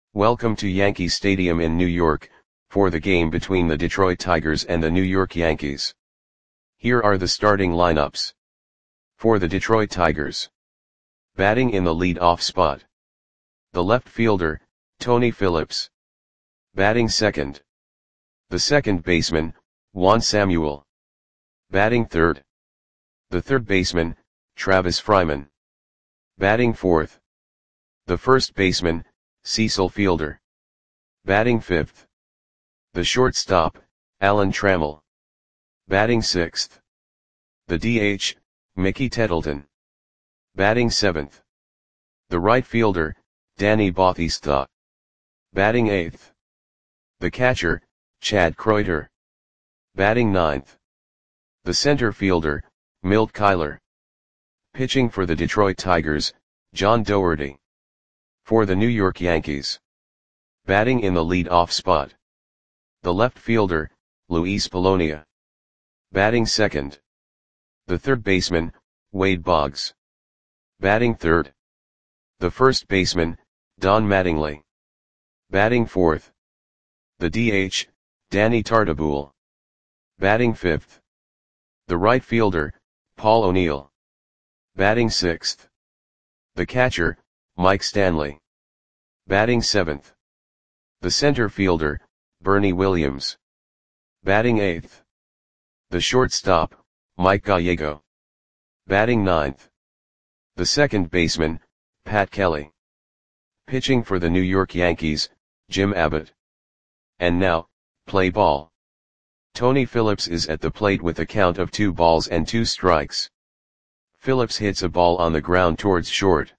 Welcome to Yankee Stadium in New York, for the game between the Detroit Tigers and the New York Yankees. Here are the starting lineups. For the Detroit Tigers. Batting in the lead-off spot. The left fielder, Tony Phillips. Batting second. The second baseman, Juan Samuel. Batting third. The third baseman, Travis Fryman. Batting fourth. The first baseman, Cecil Fielder. Batting fifth. The shortstop, Alan Trammell. Batting sixth. The DH, Mickey Tettleton. Batting seventh. The right fielder, Danny Bautista. Batting eighth. The catcher, Chad Kreuter. Batting ninth. The center fielder, Milt Kyler. Pitching for the Detroit Tigers, John Doherty. For the New York Yankees. Batting in the lead-off spot. The left fielder, Luis Polonia. Batting second. The third baseman, Wade Boggs. Batting third. The first baseman, Don Mattingly. Batting fourth. The DH, Danny Tartabull. Batting fifth. The right fielder, Paul O'Neill. Batting sixth. The catcher, Mike Stanley. Batting seventh. The center fielder, Bernie Williams. Batting eighth. The shortstop, Mike Gallego. Batting ninth. The second baseman, Pat Kelly. Pitching for the New York Yankees, Jim Abbott. And now, play ball. Tony Phillips is at the plate with a count of 2 balls and 2 strikes. Phillips hits a ball on the ground towards short.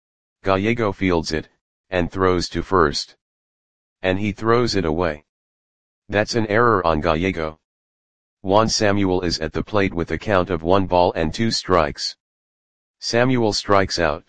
Gallego fields it, and throws to first. And he throws it away. That's an error on Gallego. Juan Samuel is at the plate with a count of 1 ball and 2 strikes. Samuel strikes out.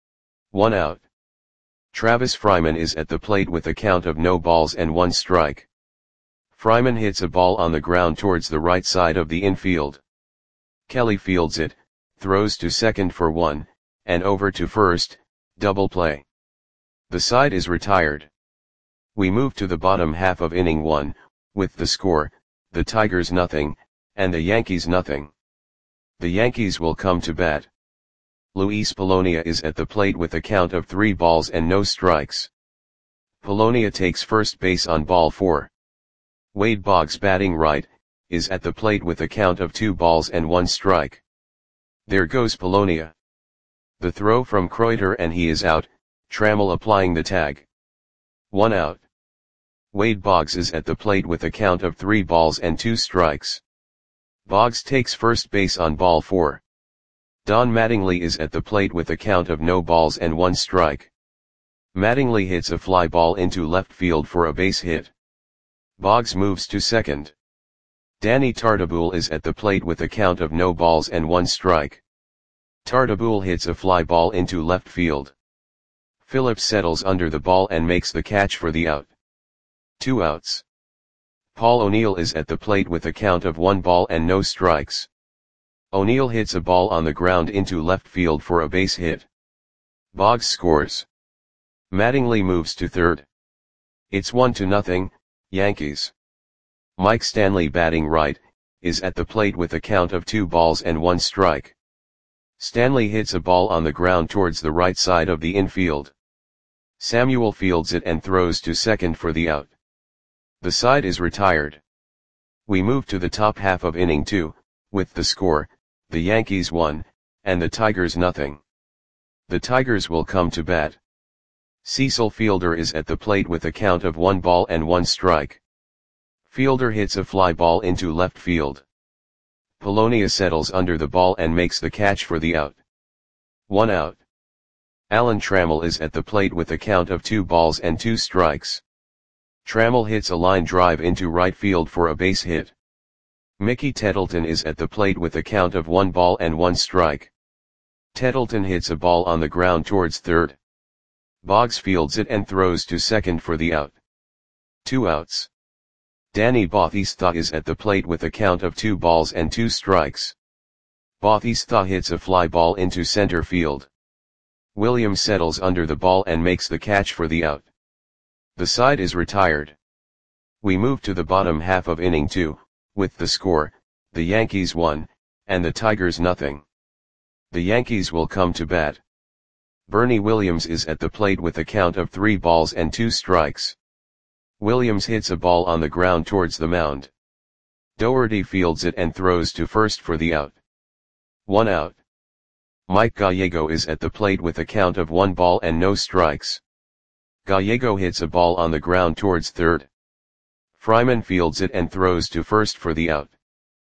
1 out. Travis Fryman is at the plate with a count of no balls and 1 strike. Fryman hits a ball on the ground towards the right side of the infield. Kelly fields it, throws to second for 1, and over to first, double play. The side is retired. We move to the bottom half of inning 1, with the score, the Tigers nothing, and the Yankees nothing. The Yankees will come to bat. Luis Polonia is at the plate with a count of 3 balls and no strikes. Polonia takes first base on ball 4. Wade Boggs, batting right, is at the plate with a count of 2 balls and 1 strike. There goes Polonia. The throw from Kreuter and he is out, Trammell applying the tag. 1 out. Wade Boggs is at the plate with a count of 3 balls and 2 strikes. Boggs takes first base on ball 4. Don Mattingly is at the plate with a count of no balls and 1 strike. Mattingly hits a fly ball into left field for a base hit. Boggs moves to second. Danny Tartabull is at the plate with a count of no balls and 1 strike. Tartabull hits a fly ball into left field. Phillips settles under the ball and makes the catch for the out. 2 outs. Paul O'Neill is at the plate with a count of 1 ball and no strikes. O'Neill hits a ball on the ground into left field for a base hit. Boggs scores. Mattingly moves to third. It's 1-0, Yankees. Mike Stanley, batting right, is at the plate with a count of 2 balls and 1 strike. Stanley hits a ball on the ground towards the right side of the infield. Samuel fields it and throws to second for the out. The side is retired. We move to the top half of inning 2, with the score, the Yankees 1, and the Tigers nothing. The Tigers will come to bat. Cecil Fielder is at the plate with a count of 1 ball and 1 strike. Fielder hits a fly ball into left field. Polonia settles under the ball and makes the catch for the out. 1 out. Alan Trammell is at the plate with a count of 2 balls and 2 strikes. Trammell hits a line drive into right field for a base hit. Mickey Tettleton is at the plate with a count of 1 ball and 1 strike. Tettleton hits a ball on the ground towards third. Boggs fields it and throws to second for the out. 2 outs. Danny Bautista is at the plate with a count of 2 balls and 2 strikes. Bautista hits a fly ball into center field. Williams settles under the ball and makes the catch for the out. The side is retired. We move to the bottom half of inning 2, with the score, the Yankees 1, and the Tigers nothing. The Yankees will come to bat. Bernie Williams is at the plate with a count of 3 balls and 2 strikes. Williams hits a ball on the ground towards the mound. Doherty fields it and throws to first for the out. 1 out. Mike Gallego is at the plate with a count of 1 ball and no strikes. Gallego hits a ball on the ground towards third. Fryman fields it and throws to first for the out.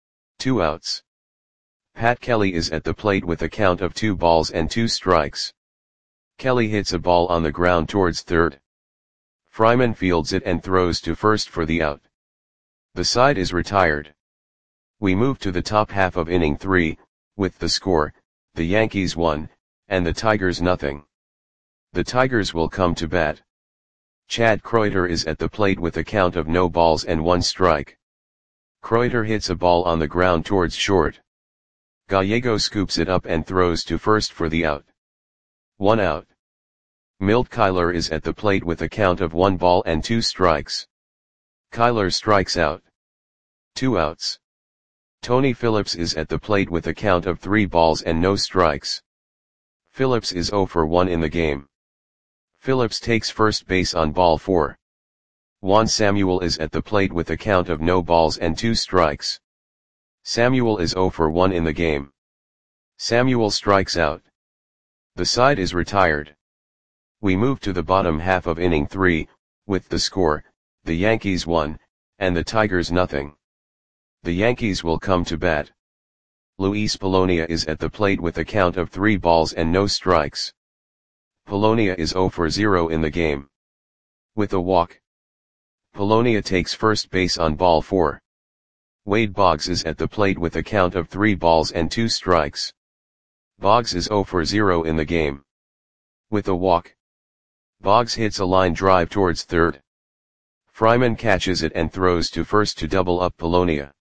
2 outs. Pat Kelly is at the plate with a count of 2 balls and 2 strikes. Kelly hits a ball on the ground towards third. Fryman fields it and throws to first for the out. The side is retired. We move to the top half of inning 3, with the score, the Yankees 1, and the Tigers nothing. The Tigers will come to bat. Chad Kreuter is at the plate with a count of no balls and 1 strike. Kreuter hits a ball on the ground towards short. Gallego scoops it up and throws to first for the out. 1 out. Milt Kyler is at the plate with a count of 1 ball and 2 strikes. Kyler strikes out. 2 outs. Tony Phillips is at the plate with a count of 3 balls and no strikes. Phillips is 0 for 1 in the game. Phillips takes first base on ball 4. Juan Samuel is at the plate with a count of no balls and 2 strikes. Samuel is 0 for 1 in the game. Samuel strikes out. The side is retired. We move to the bottom half of inning 3, with the score, the Yankees 1, and the Tigers nothing. The Yankees will come to bat. Luis Polonia is at the plate with a count of 3 balls and no strikes. Polonia is 0 for 0 in the game. With a walk. Polonia takes first base on ball 4. Wade Boggs is at the plate with a count of 3 balls and 2 strikes. Boggs is 0 for 0 in the game. With a walk. Boggs hits a line drive towards third. Fryman catches it and throws to first to double up Polonia.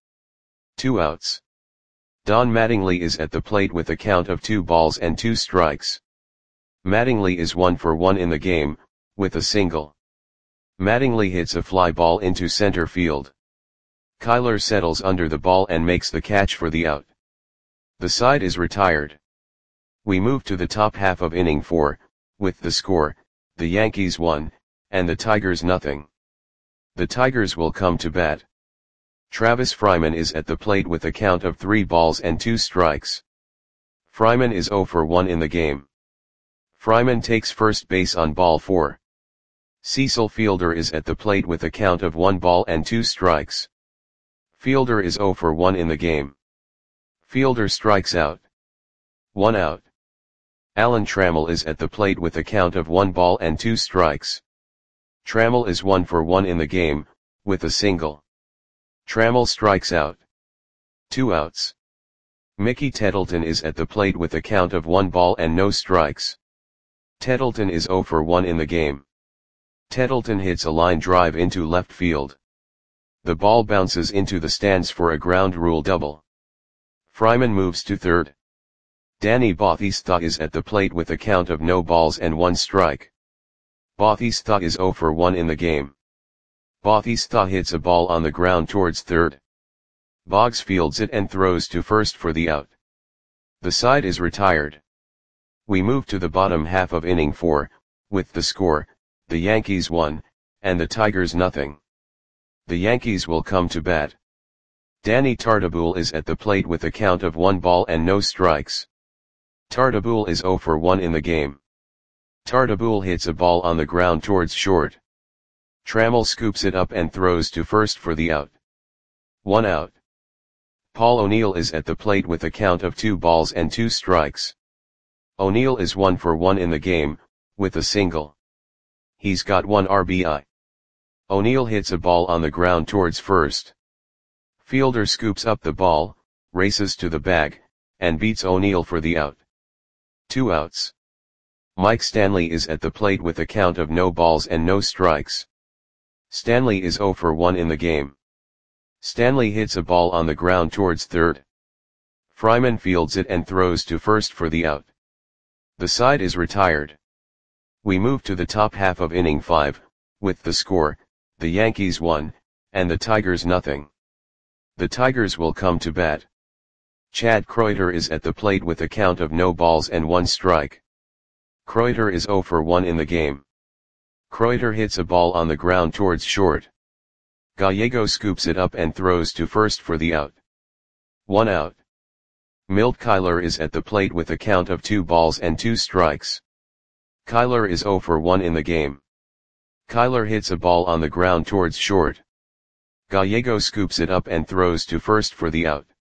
2 outs. Don Mattingly is at the plate with a count of 2 balls and 2 strikes. Mattingly is 1 for 1 in the game, with a single. Mattingly hits a fly ball into center field. Kyler settles under the ball and makes the catch for the out. The side is retired. We move to the top half of inning 4, with the score, the Yankees 1, and the Tigers nothing. The Tigers will come to bat. Travis Fryman is at the plate with a count of 3 balls and 2 strikes. Fryman is 0 for 1 in the game. Fryman takes first base on ball 4. Cecil Fielder is at the plate with a count of 1 ball and 2 strikes. Fielder is 0 for 1 in the game. Fielder strikes out. 1 out. Alan Trammell is at the plate with a count of 1 ball and 2 strikes. Trammell is 1 for 1 in the game, with a single. Trammell strikes out. 2 outs. Mickey Tettleton is at the plate with a count of 1 ball and no strikes. Tettleton is 0 for 1 in the game. Tettleton hits a line drive into left field. The ball bounces into the stands for a ground rule double. Fryman moves to third. Danny Bautista is at the plate with a count of no balls and 1 strike. Bautista is 0 for 1 in the game. Bautista hits a ball on the ground towards third. Boggs fields it and throws to first for the out. The side is retired. We move to the bottom half of inning 4, with the score, the Yankees 1, and the Tigers nothing. The Yankees will come to bat. Danny Tartabull is at the plate with a count of 1 ball and no strikes. Tartabull is 0 for 1 in the game. Tartabull hits a ball on the ground towards short. Trammell scoops it up and throws to first for the out. 1 out. Paul O'Neill is at the plate with a count of 2 balls and 2 strikes. O'Neill is 1 for 1 in the game, with a single. He's got 1 RBI. O'Neill hits a ball on the ground towards first. Fielder scoops up the ball, races to the bag, and beats O'Neill for the out. 2 outs. Mike Stanley is at the plate with a count of no balls and no strikes. Stanley is 0 for 1 in the game. Stanley hits a ball on the ground towards third. Fryman fields it and throws to first for the out. The side is retired. We move to the top half of inning 5, with the score, the Yankees 1, and the Tigers nothing. The Tigers will come to bat. Chad Kreuter is at the plate with a count of no balls and 1 strike. Kreuter is 0 for 1 in the game. Kreuter hits a ball on the ground towards short. Gallego scoops it up and throws to first for the out. 1 out. Milt Kyler is at the plate with a count of 2 balls and 2 strikes. Kyler is 0 for 1 in the game. Kyler hits a ball on the ground towards short. Gallego scoops it up and throws to first for the out.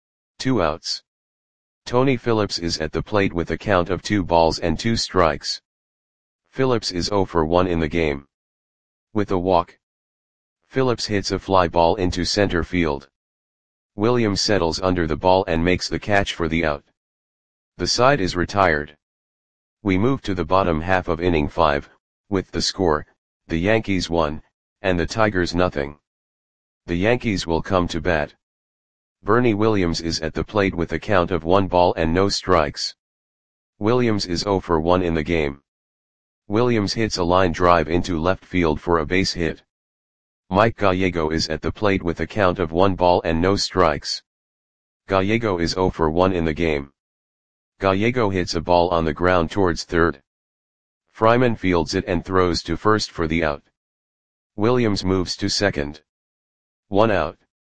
2 outs. Tony Phillips is at the plate with a count of 2 balls and 2 strikes. Phillips is 0 for 1 in the game. With a walk, Phillips hits a fly ball into center field. Williams settles under the ball and makes the catch for the out. The side is retired. We move to the bottom half of inning 5, with the score, the Yankees 1, and the Tigers nothing. The Yankees will come to bat. Bernie Williams is at the plate with a count of 1 ball and no strikes. Williams is 0 for 1 in the game. Williams hits a line drive into left field for a base hit. Mike Gallego is at the plate with a count of 1 ball and no strikes. Gallego is 0 for 1 in the game. Gallego hits a ball on the ground towards third. Fryman fields it and throws to first for the out. Williams moves to second. 1 out.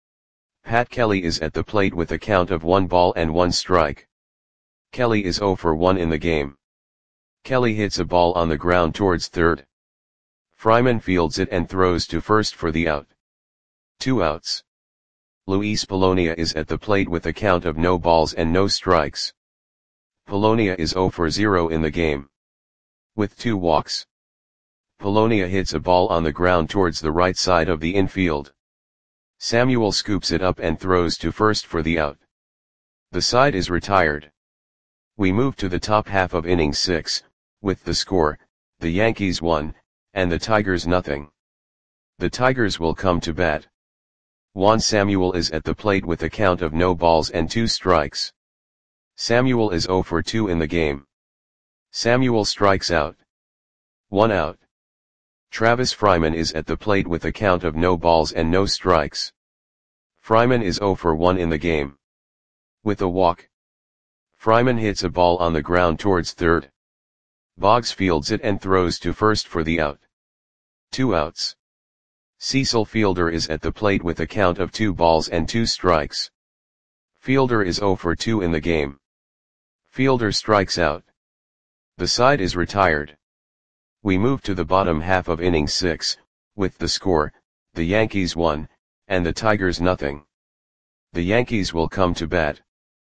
Pat Kelly is at the plate with a count of 1 ball and 1 strike. Kelly is 0 for 1 in the game. Kelly hits a ball on the ground towards third. Fryman fields it and throws to first for the out. 2 outs. Luis Polonia is at the plate with a count of no balls and no strikes. Polonia is 0 for 0 in the game. With 2 walks, Polonia hits a ball on the ground towards the right side of the infield. Samuel scoops it up and throws to first for the out. The side is retired. We move to the top half of inning 6, with the score, the Yankees 1, and the Tigers nothing. The Tigers will come to bat. Juan Samuel is at the plate with a count of no balls and 2 strikes. Samuel is 0 for 2 in the game. Samuel strikes out. 1 out. Travis Fryman is at the plate with a count of no balls and no strikes. Fryman is 0 for 1 in the game. With a walk, Fryman hits a ball on the ground towards third. Boggs fields it and throws to first for the out. 2 outs. Cecil Fielder is at the plate with a count of 2 balls and 2 strikes. Fielder is 0 for 2 in the game. Fielder strikes out. The side is retired. We move to the bottom half of inning 6, with the score, the Yankees 1, and the Tigers nothing. The Yankees will come to bat.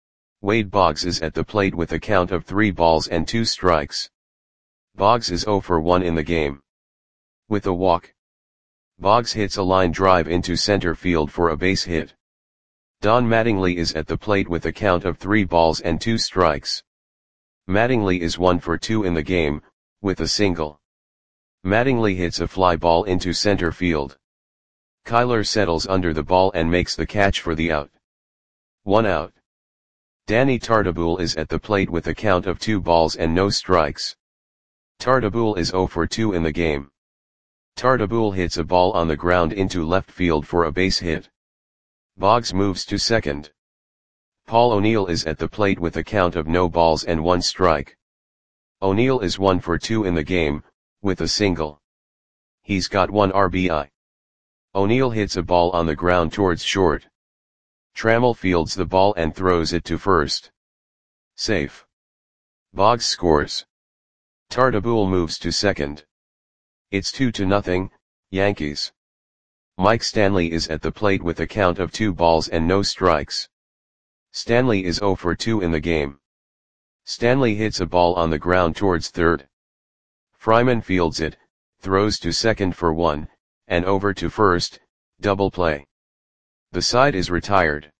Wade Boggs is at the plate with a count of 3 balls and 2 strikes. Boggs is 0 for 1 in the game. With a walk, Boggs hits a line drive into center field for a base hit. Don Mattingly is at the plate with a count of 3 balls and 2 strikes. Mattingly is 1 for 2 in the game, with a single. Mattingly hits a fly ball into center field. Kyler settles under the ball and makes the catch for the out. 1 out. Danny Tartabull is at the plate with a count of 2 balls and no strikes. Tartabull is 0 for 2 in the game. Tartabull hits a ball on the ground into left field for a base hit. Boggs moves to second. Paul O'Neill is at the plate with a count of no balls and 1 strike. O'Neill is 1 for 2 in the game, with a single. He's got 1 RBI. O'Neill hits a ball on the ground towards short. Trammell fields the ball and throws it to first. Safe. Boggs scores. Tartabull moves to second. It's 2-0, Yankees. Mike Stanley is at the plate with a count of 2 balls and no strikes. Stanley is 0 for 2 in the game. Stanley hits a ball on the ground towards third. Fryman fields it, throws to second for 1, and over to first, double play. The side is retired.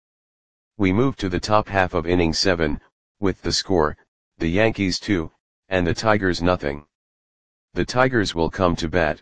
We move to the top half of inning 7, with the score, the Yankees 2, and the Tigers nothing. The Tigers will come to bat.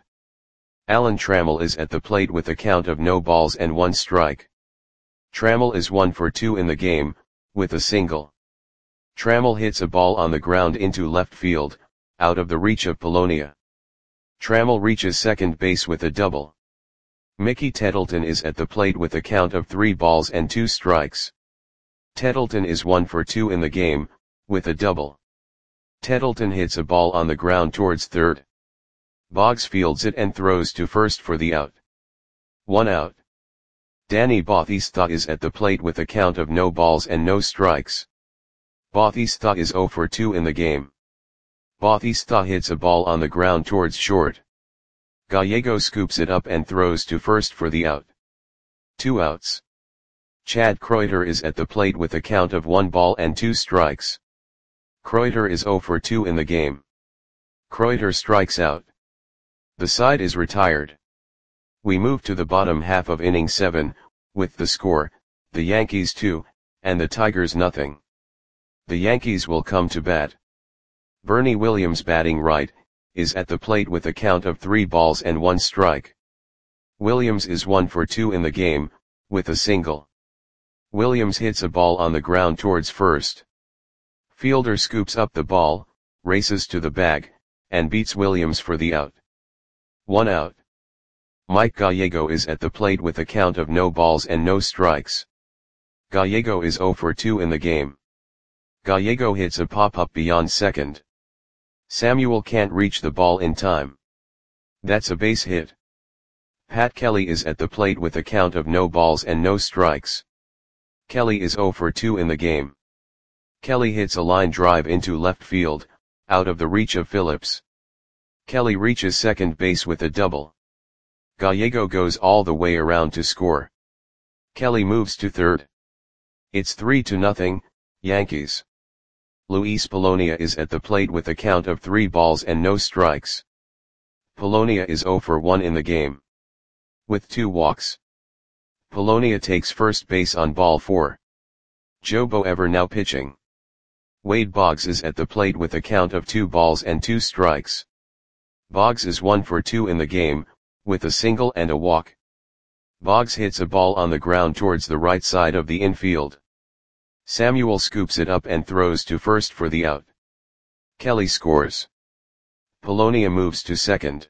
Alan Trammell is at the plate with a count of no balls and 1 strike. Trammell is 1 for 2 in the game, with a single. Trammell hits a ball on the ground into left field, out of the reach of Polonia. Trammell reaches second base with a double. Mickey Tettleton is at the plate with a count of 3 balls and 2 strikes. Tettleton is 1 for 2 in the game, with a double. Tettleton hits a ball on the ground towards third. Boggs fields it and throws to first for the out. 1 out. Danny Bautista is at the plate with a count of no balls and no strikes. Bautista is 0 for 2 in the game. Bautista hits a ball on the ground towards short. Gallego scoops it up and throws to first for the out. 2 outs. Chad Kreuter is at the plate with a count of 1 ball and 2 strikes. Kreuter is 0 for 2 in the game. Kreuter strikes out. The side is retired. We move to the bottom half of inning 7, with the score, the Yankees 2, and the Tigers nothing. The Yankees will come to bat. Bernie Williams, batting right, is at the plate with a count of 3 balls and 1 strike. Williams is 1 for 2 in the game, with a single. Williams hits a ball on the ground towards first. Fielder scoops up the ball, races to the bag, and beats Williams for the out. 1 out. Mike Gallego is at the plate with a count of no balls and no strikes. Gallego is 0 for 2 in the game. Gallego hits a pop-up beyond second. Samuel can't reach the ball in time. That's a base hit. Pat Kelly is at the plate with a count of no balls and no strikes. Kelly is 0 for 2 in the game. Kelly hits a line drive into left field, out of the reach of Phillips. Kelly reaches second base with a double. Gallego goes all the way around to score. Kelly moves to third. It's 3-0, Yankees. Luis Polonia is at the plate with a count of 3 balls and no strikes. Polonia is 0 for 1 in the game. With 2 walks. Polonia takes first base on ball 4. Joe Boever now pitching. Wade Boggs is at the plate with a count of 2 balls and 2 strikes. Boggs is 1 for 2 in the game, with a single and a walk. Boggs hits a ball on the ground towards the right side of the infield. Samuel scoops it up and throws to first for the out. Kelly scores. Polonia moves to second.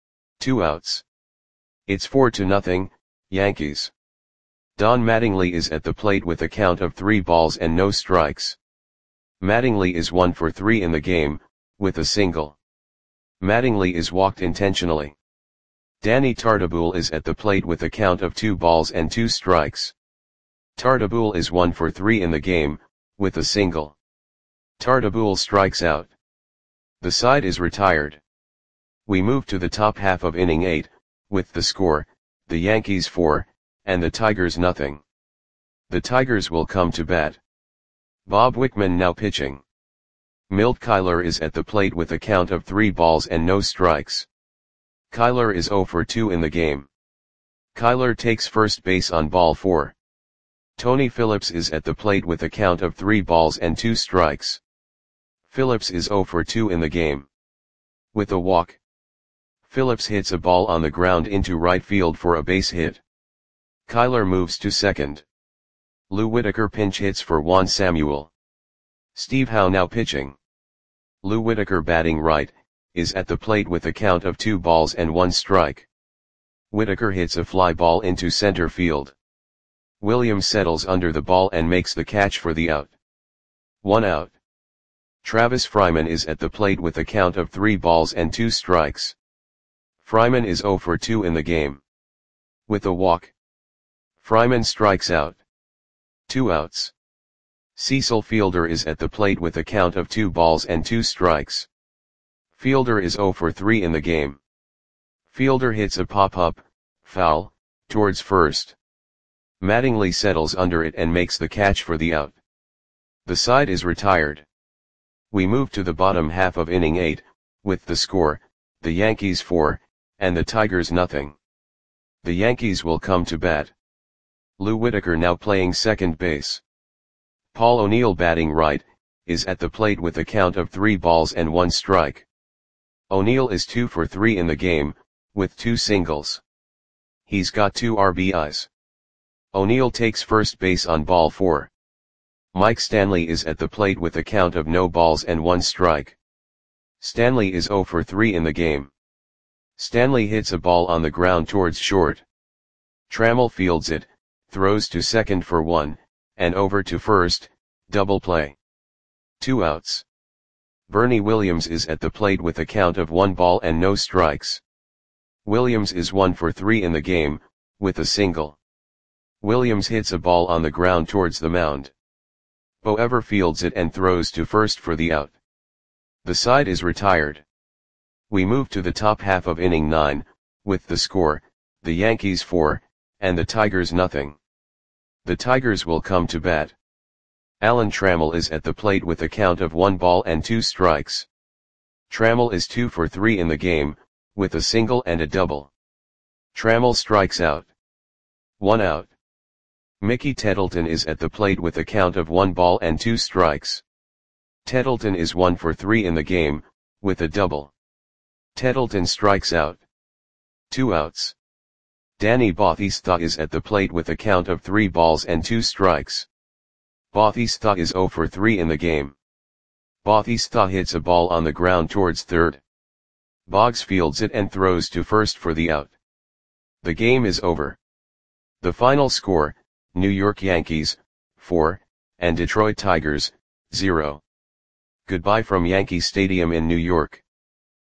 2 outs. It's 4-0, Yankees. Don Mattingly is at the plate with a count of 3 balls and no strikes. Mattingly is 1 for 3 in the game, with a single. Mattingly is walked intentionally. Danny Tartabull is at the plate with a count of 2 balls and 2 strikes. Tartabull is 1 for 3 in the game, with a single. Tartabull strikes out. The side is retired. We move to the top half of inning 8, with the score, the Yankees 4, and the Tigers nothing. The Tigers will come to bat. Bob Wickman now pitching. Milt Kyler is at the plate with a count of 3 balls and no strikes. Kyler is 0 for 2 in the game. Kyler takes first base on ball 4. Tony Phillips is at the plate with a count of 3 balls and 2 strikes. Phillips is 0 for 2 in the game. With a walk. Phillips hits a ball on the ground into right field for a base hit. Kyler moves to second. Lou Whitaker pinch hits for Juan Samuel. Steve Howe now pitching. Lou Whitaker, batting right, is at the plate with a count of 2 balls and 1 strike. Whitaker hits a fly ball into center field. Williams settles under the ball and makes the catch for the out. 1 out. Travis Fryman is at the plate with a count of 3 balls and 2 strikes. Fryman is 0 for 2 in the game. With a walk. Fryman strikes out. 2 outs. Cecil Fielder is at the plate with a count of 2 balls and 2 strikes. Fielder is 0 for 3 in the game. Fielder hits a pop-up, foul, towards first. Mattingly settles under it and makes the catch for the out. The side is retired. We move to the bottom half of inning 8, with the score, the Yankees 4, and the Tigers nothing. The Yankees will come to bat. Lou Whitaker now playing second base. Paul O'Neill, batting right, is at the plate with a count of 3 balls and 1 strike. O'Neill is 2 for 3 in the game, with 2 singles. He's got 2 RBIs. O'Neill takes first base on ball 4. Mike Stanley is at the plate with a count of no balls and 1 strike. Stanley is 0 for 3 in the game. Stanley hits a ball on the ground towards short. Trammell fields it, throws to second for 1, and over to first, double play. 2 outs. Bernie Williams is at the plate with a count of 1 ball and no strikes. Williams is 1 for 3 in the game, with a single. Williams hits a ball on the ground towards the mound. Boever fields it and throws to first for the out. The side is retired. We move to the top half of inning 9, with the score, the Yankees 4, and the Tigers nothing. The Tigers will come to bat. Alan Trammell is at the plate with a count of 1 ball and 2 strikes. Trammell is 2 for 3 in the game, with a single and a double. Trammell strikes out. 1 out. Mickey Tettleton is at the plate with a count of 1 ball and 2 strikes. Tettleton is 1 for 3 in the game, with a double. Tettleton strikes out. 2 outs. Danny Bautista is at the plate with a count of 3 balls and 2 strikes. Bautista is 0 for 3 in the game. Bautista hits a ball on the ground towards third. Boggs fields it and throws to first for the out. The game is over. The final score, New York Yankees, 4, and Detroit Tigers, 0. Goodbye from Yankee Stadium in New York.